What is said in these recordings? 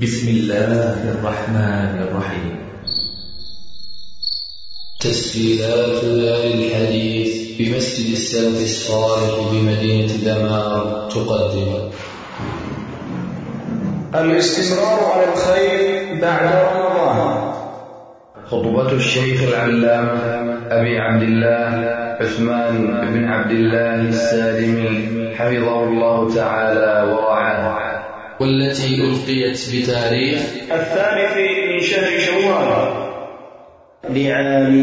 بسم الله الرحمن الرحيم. تسجيلات دار الحديث بمسجد السلف الصالح بمدينة دمار تقدم الاستمرار على الخير بعد رمضان. خطبة الشيخ العلامة أبي عبد الله عثمان بن عبد الله السالمي حفظه الله تعالى ورعاه، والتي ألقيت بتاريخ 2 من شهر شوال لعام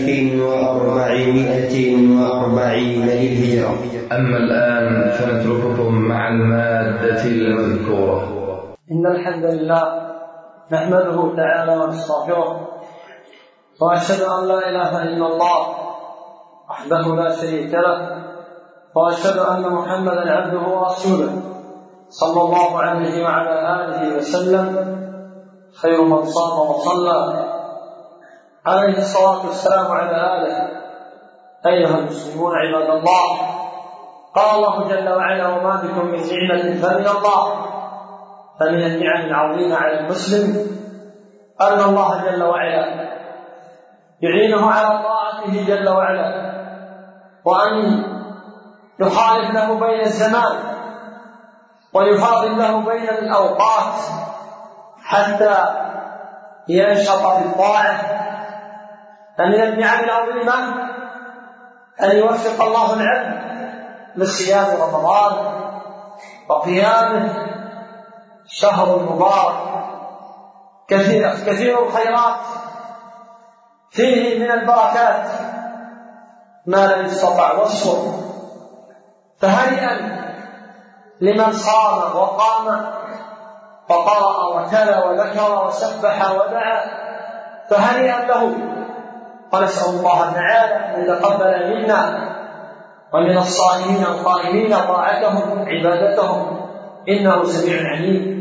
1440 للهجرة. أما الآن فنترككم مع المادة المذكورة. إن الحمد لله نحمده تعالى ونستغفره، وأشهد أن لا إله إلا الله وحده لا شريك له، وأشهد أن محمدا عبده ورسوله صلى الله عليه وعلى آله وسلم خير من صام وصلى عليه الصلاة والسلام على آله. أيها المسلمون عباد الله، قال الله جل وعلا: وما بكم من نعمة فمن الله. فمن النعم العظيمة على المسلم أن الله جل وعلا يعينه على طاعته جل وعلا، وأن يخالف له بين الزمان ويفاضل له بين الأوقات حتى ينشط بالطاعة. فمن النعم العظيمة أن يوفق الله العبد لصيام رمضان وقيامه، شهر مبارك كثير الخيرات، فيه من البركات ما لا يستطاع وصفه. فهنيئا لمن صام وقام وقرأ وتلا وذكر وسبح ودعا، فهنيئا له. ونسأل الله تعالى أن يتقبل منا ومن الصائمين القائمين طاعتهم عبادتهم، إنه سميع عليم.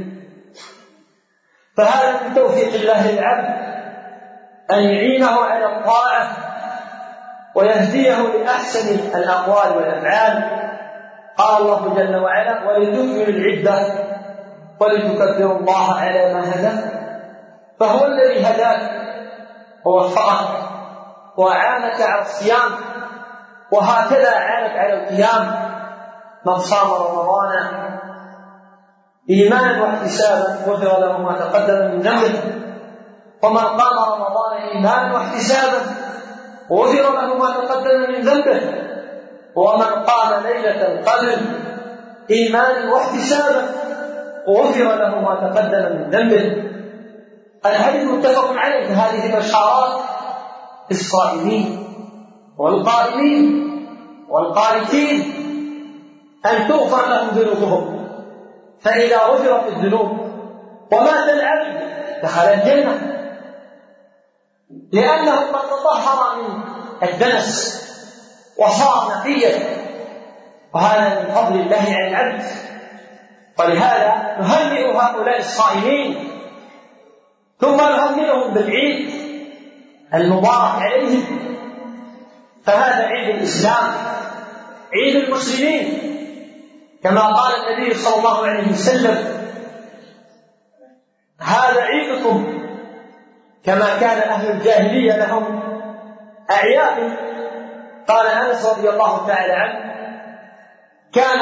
فهذا من توفيق الله للعبد أن يعينه على الطاعة ويهديه لأحسن الأقوال والأفعال. قال الله جل وعلا: ولتكملوا العدة ولتكبروا الله على ما هداكم. فهو الذي هداك ووفقك وأعانك على الصيام، وهكذا أعانك على القيام. من صام رمضان إيمانا واحتسابا غفر له ما تقدم من ذنبه، ومن قام رمضان إيمانا واحتسابا غفر له ما تقدم من ذنبه، ومن قام ليلة القدر إيمانا واحتسابا غفر له ما تقدم من ذنبه. الحديث متفق عليه. هذه بشارات الصائمين والقائمين والقانتين أن تغفر لهم ذنوبهم، فإذا غفرت الذنوب ومات العبد دخل الجنة، لأنه قد تطهر من الدنس وصار نقيا، وهذا من فضل الله على العبد. ولهذا نهنئ هؤلاء الصائمين، ثم نهنئهم بالعيد المبارك عليهم. فهذا عيد الإسلام، عيد المسلمين، كما قال النبي صلى الله عليه وسلم: هذا عيدكم. كما كان أهل الجاهلية لهم أعياد. قال أنس رضي الله تعالى عنه: كان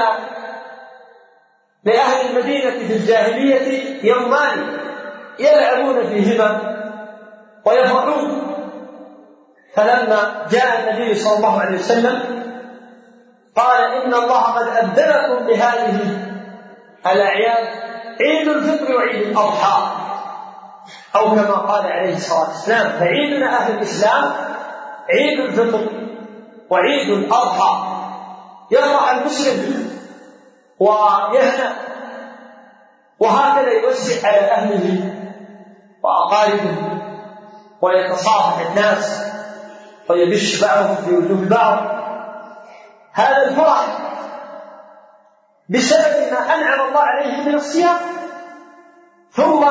لأهل المدينة في الجاهلية يومان يلعبون فيهما ويفرحون. فلما جاء النبي صلى الله عليه وسلم قال: إن الله قد أبدلكم بهذه الأعياد، عيد الفطر وعيد الأضحى، أو كما قال عليه الصلاة والسلام. فعيدنا أهل الإسلام عيد الفطر وعيد الأضحى، يفرح المسلم ويهنأ، وهكذا يوسع على أهله وأقاربه، ويتصافح الناس ويبش بعضهم في وجوه بعض. هذا الفرح بسبب ما أنعم الله عليه من الصيام، ثم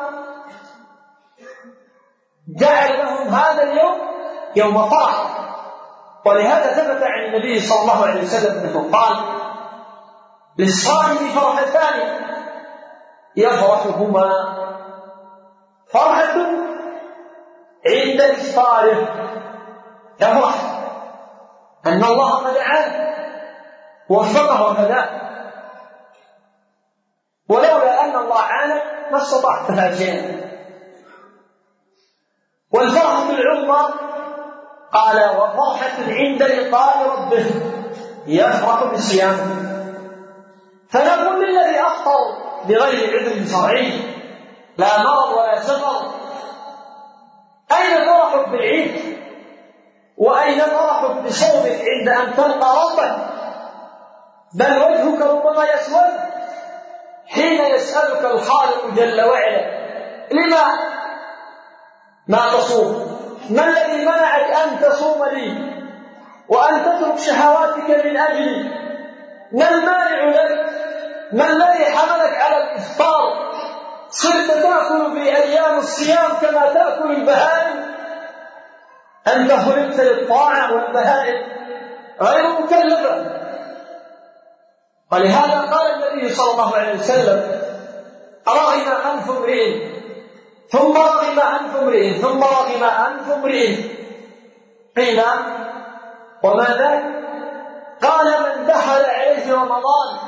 جعل لهم هذا اليوم يوم فرح. ولهذا ثبت عن النبي صلى الله عليه وسلم أنه قال: للصائم فرحتان يفرحهما فرحة عند إفطاره، يفرح أن الله قد أعان ووفقه وهداه، ولولا أن الله عانك ما استطعت تفعل شيئا. والفرحة العظمى قال وفرحة عند لقاء ربه، يفرح بصيامه. فنقول للذي أفطر بغير عذر شرعي لا مرض ولا سفر، أين فرحك بالعيد؟ وأين فرحك بصومك عند أن تلقى ربك؟ بل وجهك ربما يسود حين يسألك الخالق جل وعلا لما ما تصوم؟ ما الذي منعك أن تصوم لي وأن تترك شهواتك من أجلي؟ ما المانع لك؟ ما الذي حملك على الإفطار؟ صرت تأكل في أيام الصيام كما تأكل البهائم؟ أنت خلقت للطاعة والبهائم غير مكلفة. ولهذا قال النبي صلى الله عليه وسلم رغم أنف امرئ ثم رغم أنف امرئ ثم رغم أنف امرئ. قيل وما ذاك؟ قال من دخل عليه رمضان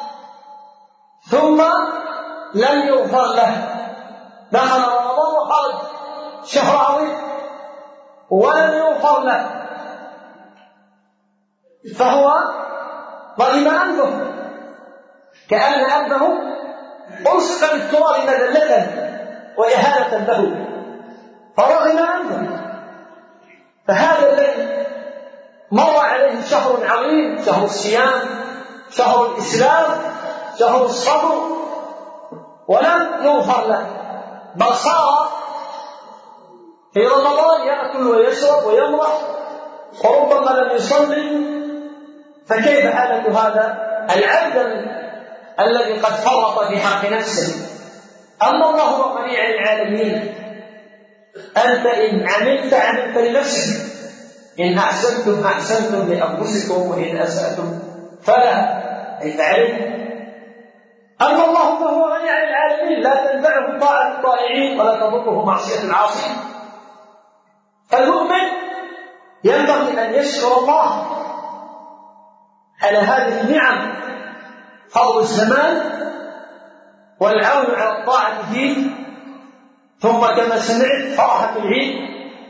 ثم لم يغفر له، دخل رمضان وخرج شهر عظيم ولم يغفر له، فهو رغم أنفه كأن أنفه ألصق بالتراب مذلة وإهانة له، فرغم أنفه. فهذا الذي مر عليه شهر عظيم، شهر الصيام، شهر الإسلام، شهر الصبر، ولم يغفر له، بل صار في رمضان يأكل ويشرب ويمرح وربما لم يصلي. فكيف حالة هذا العبد الذي قد فرط في حق نفسه؟ أما الله هو غني عن العالمين. أنت إن عملت لنفسك، إن أحسنتم أحسنتم لأنفسكم وإن أسأتم فلا، أي فعلت. أما الله فهو غني عن العالمين، لا تنفعه طاعة الطائعين ولا تضره معصية العاصين. فالمؤمن ينبغي أن يشكر الله على هذه النعم، فضل الزمان والعون على الطاعة فيه، ثم كما سمعت فرحة العيد،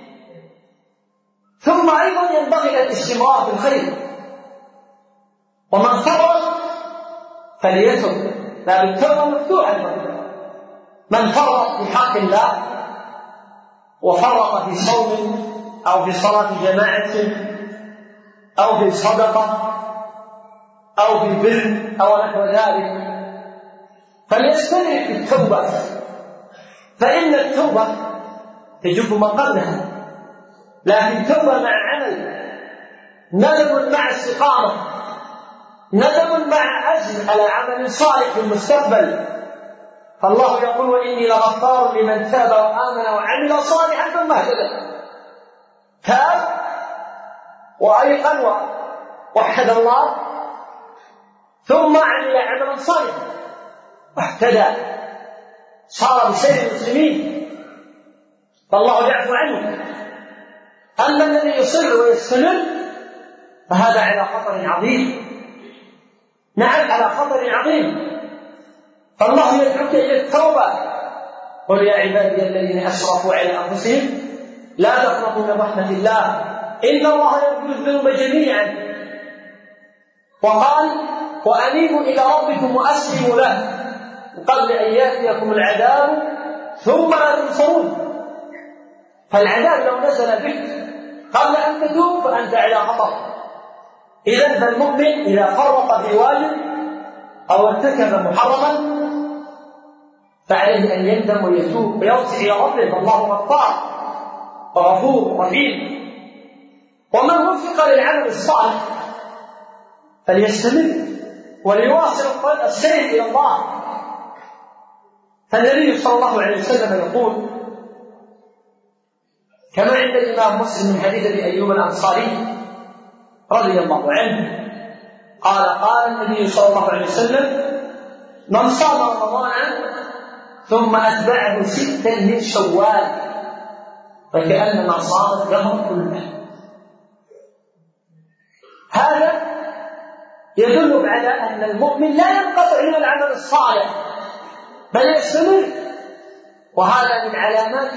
ثم أيضا ينبغي الاستمرار في الخير. ومن فرط فليتب، باب التوبة مفتوح. من فرط في حق الله وفرط في صوم أو في صلاة جماعة أو في صدقة أو في بر أو نحو ذلك، فليستمر في التوبة، فإن التوبة تجب ما قبلها. لكن توبة مع عمل، ندم مع استقامة، ندم مع عزم على عمل صالح في المستقبل. فالله يقول وإني لغفار لمن تاب وآمن وعمل صالحا ثم اهتدى. تاب وأيقن ووحد الله ثم عمل عملا صالحا واهتدى، صار بسير المسلمين، فالله يعفو عنه. أما الذي يصر ويستمر فهذا على خطر عظيم. نعم على خطر عظيم. فالله يدعوك إلى التوبة، قل يا عبادي الذين أسرفوا على أنفسهم لا تقنطوا من رحمة الله إن الله يغفر الذنوب جميعا. وقال وأنيبوا إلى ربكم وأسلموا له قبل أن يأتيكم العذاب ثم لا تنصرون. فالعذاب لو نزل بك قبل أن تتوب فأنت على خطر. إذن فالمؤمن إذا فرط في واجب أو ارتكب محرما فعليه أن يندم ويتوب ويرجع إلى ربه، فالله غفار وغفور رحيم. ومن وفق للعمل الصالح فليستمر وليواصل السير إلى الله. فالنبي صلى الله عليه وسلم يقول كما عند الإمام مسلم من حديث أبي أيوب الأنصاري رضي الله عنه قال النبي صلى الله عليه وسلم من صام رمضان ثم أتبعه 6 من شوال، فكأنما صام الدهر كله. هذا يدل على أن المؤمن لا ينقطع من العمل الصالح بل يستمر، وهذا من علامات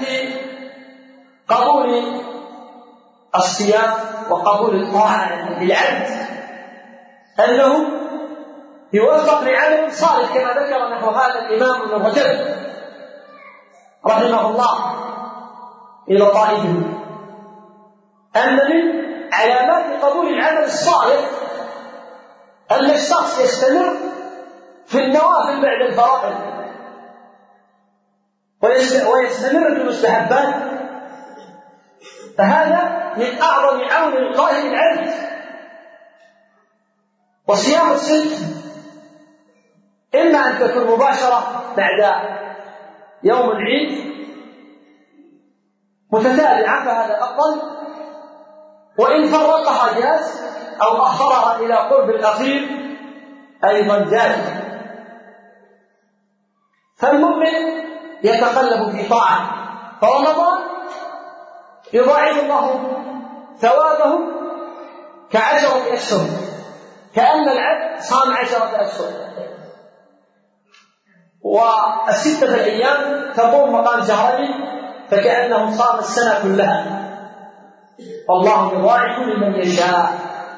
قبول الصيام وقبول الطاعة للعبد، أنه يوفق لعمل صالح، كما ذكر نحو هذا الإمام ابن رجب رحمه الله إلى طائفه، أن من علامات قبول العمل الصالح أن الشخص يستمر في النوافل بعد الفرائض ويستمر في المستحبات، فهذا من أعظم عون الله للعبد. وصيام الست إما أن تكون مباشرة بعد يوم العيد متتابعة فهذا أفضل، وإن فرقها جاز أو أخرها إلى قرب الأخير أيضا جاز. فالمؤمن يتقلب في طاعة، فرمضان يضاعف الله ثوابه ك10 أشهر، كأن العبد صام 10 أشهر، و6 الأيام تقوم مقام شهرين فكأنه صام السنة كلها، والله يضاعف لمن يشاء.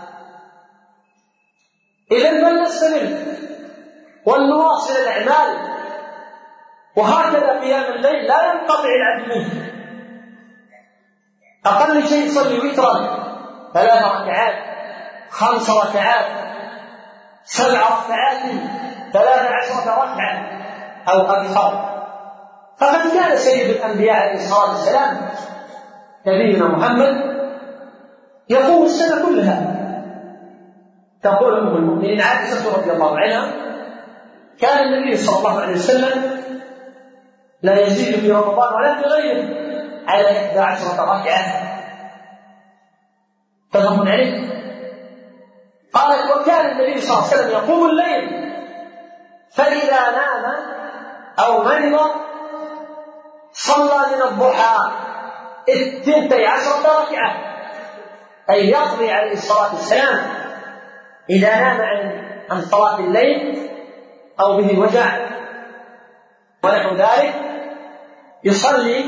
إذن فلنستمر ونواصل الأعمال، وهكذا قيام الليل لا ينقطع العبد منه، أقل شيء يصلي وترا 3 ركعات 5 ركعات 7 ركعات 13 ركعة أو أكثر، فقد كان سيد الأنبياء عليه الصلاة والسلام نبينا محمد يقوم السنة كلها. تقول أم المؤمنين عائشة رضي الله عنها كان النبي صلى الله عليه وسلم لا يزيد في رمضان ولا في غيره على 11 ركعة. تفهم عليه؟ قالت وكان النبي صلى الله عليه وسلم يقوم الليل فإذا نام أو مرض صلى من الضحى 12 ركعة، أي يقضي عليه الصلاة والسلام إذا نام عن صلاة الليل أو به وجع ونحو ذلك يصلي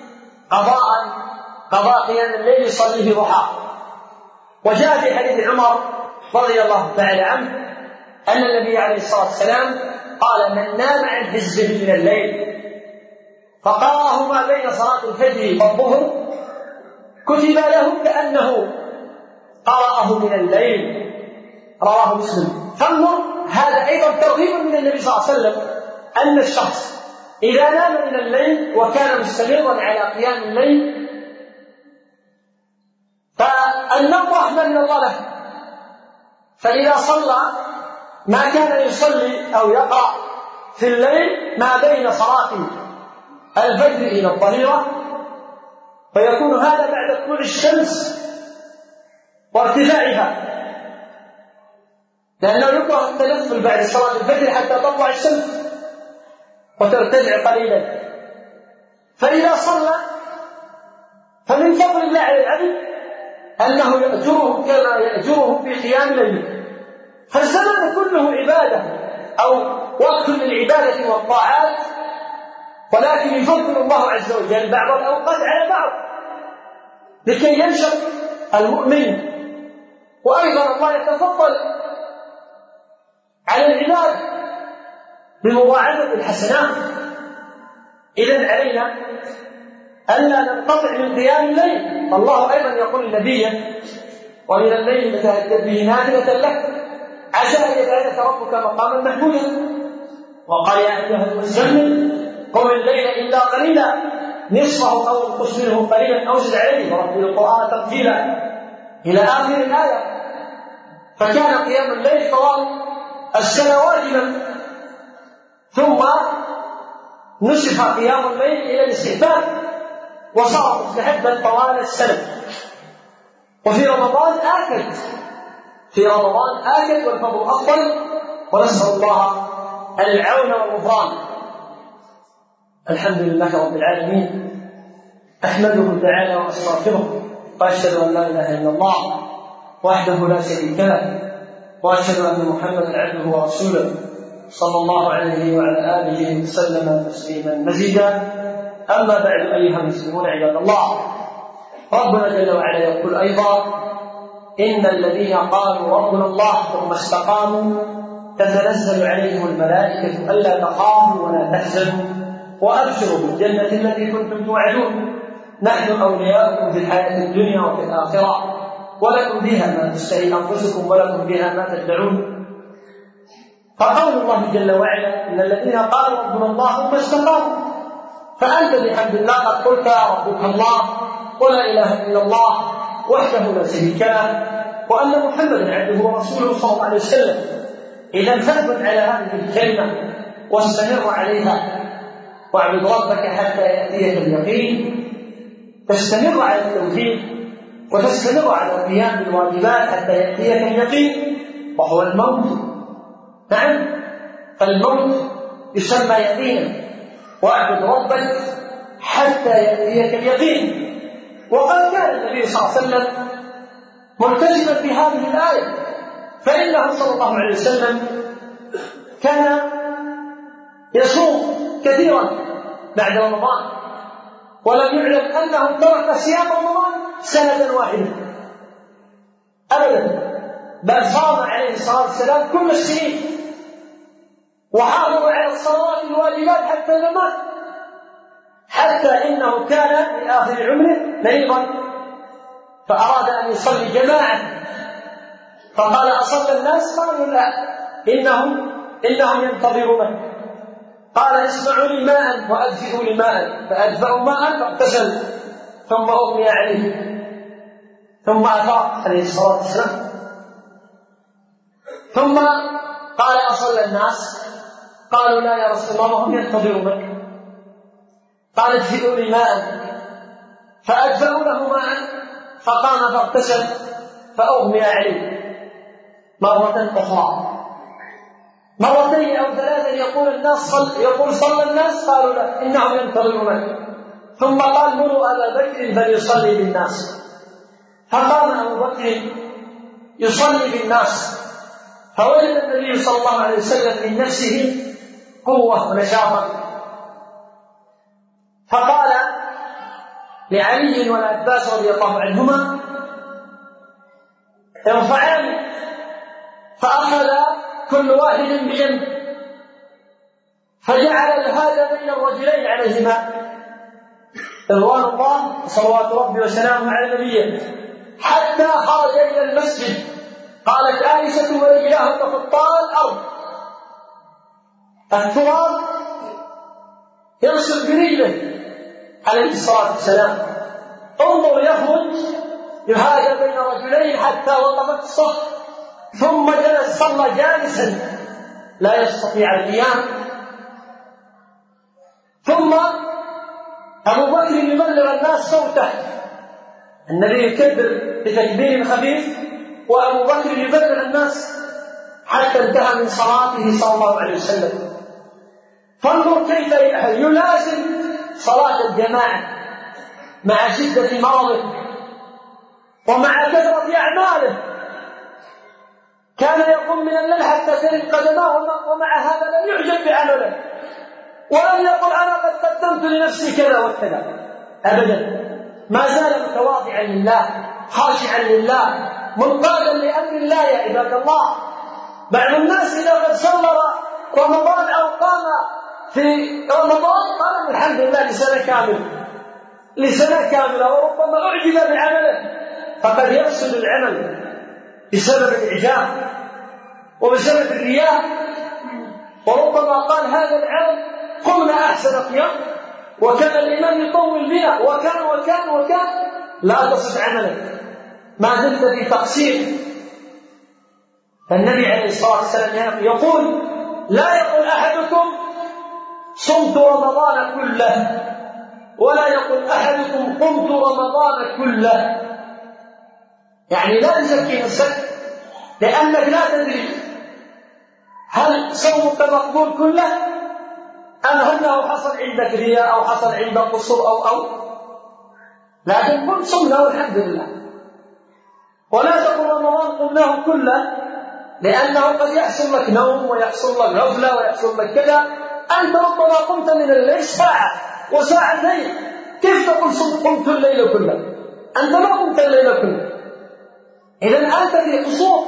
قضاء قيام الليل يصليه ضحى. وجاء في حديث عمر رضي الله تعالى عنه أن النبي عليه الصلاة والسلام قال من نام عن حزبه من الليل فقرأه ما بين صلاة الفجر والظهر كتب له كأنه قرأه من الليل، رواه مسلم. فانظر هذا أيضا ترغيب من النبي صلى الله عليه وسلم أن الشخص إذا نام من الليل وكان مستمرا على قيام الليل فالنوم رحمة من الله له، فإذا صلى ما كان يصلي أو يقرأ في الليل ما بين صلاة الفجر إلى الظهيرة، فيكون هذا بعد طلوع الشمس وارتفاعها، لأنه يكره التنفل بعد صلاة الفجر حتى تطلع الشمس وترتفع قليلا. فإذا صلى فمن فضل الله على العبد أنه يأجره كما يأجره في قيام الليل، فالزمن كله عبادة أو وقت للعبادة والطاعات، ولكن يفضل الله عز وجل بعض الأوقات على بعض لكي ينشط المؤمن، وأيضا الله يتفضل على العباد بمضاعفة الحسنات. إذن علينا ألا ننقطع من قيام الليل. الله أيضا يقول لنبيه ومن الليل فتهجد به نافلة لك عسى أن يبعثك ربك مقاما محمودا. وقال يا أيها المزمل قم الليل إلا قليلا نصفه أو انقص منه قليلا أو زد عليه ورتل القرآن ترتيلا إلى آخر الآية. فكان قيام الليل طوال السنة واجبا، ثم نسخ قيام الليل إلى الاستحباب وصار مستحبا طوال السنة. وفي رمضان آكد والفضل أفضل، ونسأل الله العون والغفران. الحمد لله رب العالمين، أحمده تعالى وأستغفره، وأشهد أن لا إله إلا الله وحده لا شريك له، وأشهد أن محمدا عبده ورسوله صلى الله عليه وعلى آله وسلم تسليما مزيدا. أما بعد أيها المسلمون عباد الله، ربنا جل وعلا يقول أيضا: إن الذين قالوا ربنا الله ثم استقاموا تتنزل عليهم الملائكة ألا تخافوا ولا تحزنوا وأبشروا بالجنة التي كنتم توعدون، نحن أولياؤكم في الحياة الدنيا وفي الآخرة، ولكم بها ما تشتهي أنفسكم ولكم بها ما تدعون. فقول الله جل وعلا: إن الذين قالوا ربنا الله ثم استقاموا، فأنت بحمد الله قد قلت ربك الله ولا إله إلا الله وحده لا شريك له، وأن محمدا عبده ورسوله صلى الله عليه وسلم. إذا ثبت على هذه الكلمة واستمر عليها، واعبد ربك حتى يأتيك اليقين، تستمر على التوحيد وتستمر على القيام بالواجبات حتى يأتيك اليقين وهو الموت. نعم، فالموت يسمى يقينا، واعبد ربك حتى يأتيك اليقين. وقد كان النبي صلى الله عليه وسلم ملتزما بهذه الآية، فإنه صلى الله عليه وسلم كان يصوم كثيرا بعد رمضان، ولم يعلم أنه ترك صيام رمضان سنة واحدة أبدا، بل صام عليه الصلاة والسلام كل السنين، وحافظ على الصلوات الواجبات حتى الممات، حتى إنه كان في آخر عمره مريضا فأراد أن يصلي جماعة، فقال: أصلى الناس؟ قالوا: لا، إنهم ينتظرونك. قال: اسمعوا لي ماء وأدفئوا لي ماء، فأدفأوا ماء فاغتسل، ثم أغمي عليه، ثم أفاق عليه الصلاة والسلام، ثم قال: أصلى الناس؟ قالوا: لا يا رسول الله، وهم ينتظرونك. قال: ادفئوا لي ماء، فأدفأوا له ماء، فقام فاغتسل فأغمي عليه مرة أخرى. مرتين أو ثلاثة يقول صلى الناس؟ قالوا: لا، إنهم ينتظرونك. ثم قال: مروا أبا بكر فليصلي بالناس. فقام أبو بكر يصلي بالناس، فوجد النبي صلى الله عليه وسلم من نفسه قوة ونشاطا، فقال لعلي والعباس رضي الله عنهما: ارفعان، فأخذ كل واحد بجنب، فجعل الهذا بين الرجلين عليهما رضوان الله صلوات ربي وسلامه على نبيه، حتى خرج إلى المسجد. قالت عائشة: ورجلاه تخطان الأرض، التراب يرسل برجله عليه الصلاة والسلام. انظر، يخرج يهاجم بين رجلين حتى وقفت الصف، ثم جلس صلى جالسا لا يستطيع القيام. ثم أبو بكر يبلغ الناس صوته، النبي يكبر بتكبير خفيف وأبو بكر يبلغ الناس حتى انتهى من صلاته صلى الله عليه وسلم. فانظر كيف يلازم صلاة الجماعة مع شدة مرضه ومع كثرة أعماله. كان يقوم من الليل حتى تلف قدماه، ومع هذا لم يعجب بعمله، ولم يقل: أنا قد قدمت لنفسي كذا وكذا، أبدا. ما زال متواضعا لله، خاشعا لله، منقادا لأمر الله. يا عباد الله، بعض الناس إذا قد صلى رمضان أو قام في رمضان قال: الحمد لله لسنة كاملة، وربما أعجب بعمله، فقد يفسد العمل بسبب الإعجاب وبسبب الرياء، وربما قال: هذا العمل قمنا أحسن قيام، وكان الإمام يطول بنا، وكان لا تصف عملك، ما زلت في تقصير. فالنبي عليه الصلاة والسلام يقول: لا يقول أحدكم صمت رمضان كله، ولا يقول أحدكم قمت رمضان كله. يعني لا تزكي نفسك، لأنك لا تدري هل صومك مقبول كله أم أنه حصل عندك رياء أو حصل عندك قصور أو لكن قل صمنا والحمد لله. ولا تقل رمضان قمناه كله، لأنه قد يحصل لك نوم ويحصل لك غفلة ويحصل لك كذا. أنت ربما قمت من الليل ساعة وساعتين، كيف تقول قمت الليل كله؟ أنت ما قمت الليل كله، إذن أنت في قصور.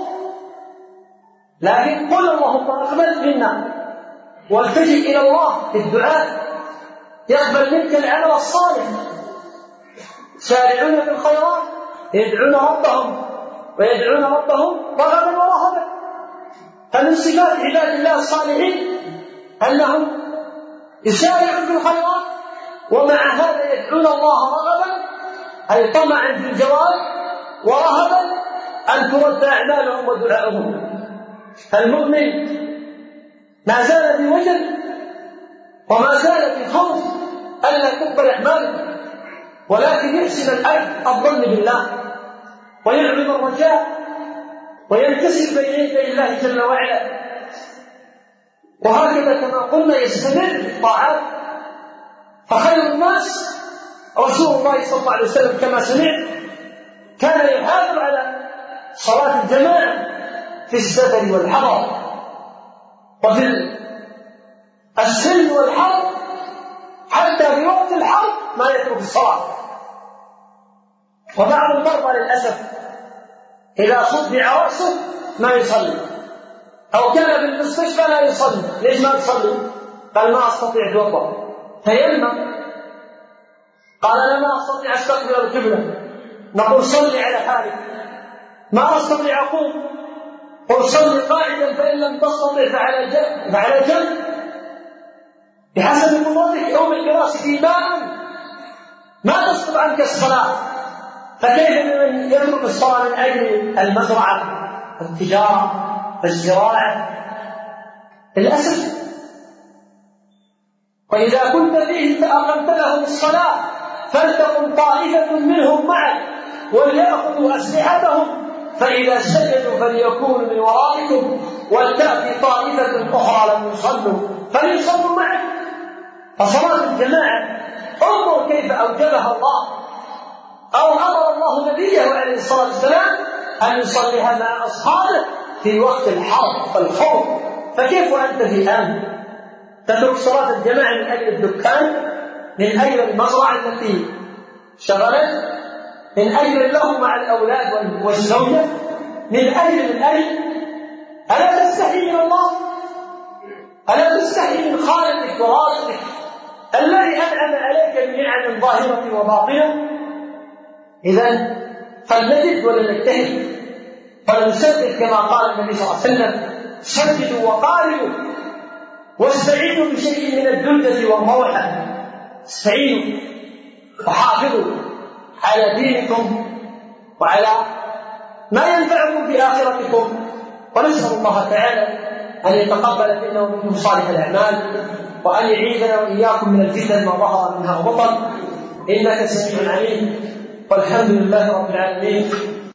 لكن قل اللهم أقبل منا والتجئ إلى الله في الدعاء، يقبل منك العمل الصالح. سارعون بالخيرات، يدعون ربهم ويدعون ربهم رغبا ورهبا. فمن صفات عباد الله الصالحين أنهم يسارعون بالخيرات، ومع هذا يدعون الله رغبا أي طمعا في الجواب، ورهبا أن ترد أعمالهم ودعائهم. المؤمن ما زال في وجل وما زال في خوف ألا تقبل أعماله، ولكن يحسن الظن بالله ويعلم الرجاء وينكسر بين يدي الله جل وعلا. وهكذا كما قلنا يستمر في الطاعات. فخير الناس رسول الله صلى الله عليه وسلم كما سمعت كان يحافظ على صلاة الجماعة في السفر والحضر، وفي السلم والحرب، حتى في وقت الحرب ما يترك الصلاة. وبعض المرضى للأسف إذا صدع رأسه ما يصلي، أو كان بالمستشفى لا يصلي. ليش ما يصلي؟ قال ما أستطيع أتوضأ، فيلمم قال أنا ما أستطيع أستقبل القبلة، نقول صلي على حالك. ما أستطيع أقوم، قل صلي قاعدا، فإن لم تستطع فعلى جنب بحسب قدرتك. يوم الفراش في ماء ما تسقط عنك الصلاة، فكيف بمن يترك الصلاة من أجل المزرعة والتجارة والزراعة؟ للأسف. وإذا كنت فيهم فأقمت لهم الصلاة فلتقم طائفة منهم معك وليأخذوا أسلحتهم، فإذا سجدوا فليكونوا من ورائكم ولتأتي طائفة أخرى لم يصلوا فليصلوا معك. فصلاة الجماعة انظر كيف أوجبها الله، أو أمر الله نبيه عليه الصلاة والسلام أن يصليها مع أصحابه في وقت الحرب والخوف. فكيف وأنت في أمن تترك صلاة الجماعة من أجل الدكان، من أجل المزرعة التي شغلت، من أجل اللهو مع الأولاد والزوجة، من أجل ألا تستحي من الله؟ ألا تستحي من خالقك ورازقك الذي أنعم عليك بنعم ظاهرة وباطنة؟ إذن فلنجد ولا نجتهد ولنسدد كما قال النبي صلى الله عليه وسلم: سددوا وقاربوا واستعينوا بشيء من الدلدة والروحة. استعينوا وحافظوا على دينكم وعلى ما ينفعكم في آخرتكم. ونسأل الله تعالى أن يتقبل منا ومنكم صالح الأعمال، وأن يعيذنا وإياكم من الفتن ما ظهر منها وبطن، إنك سميع عليم. والحمد لله رب العالمين.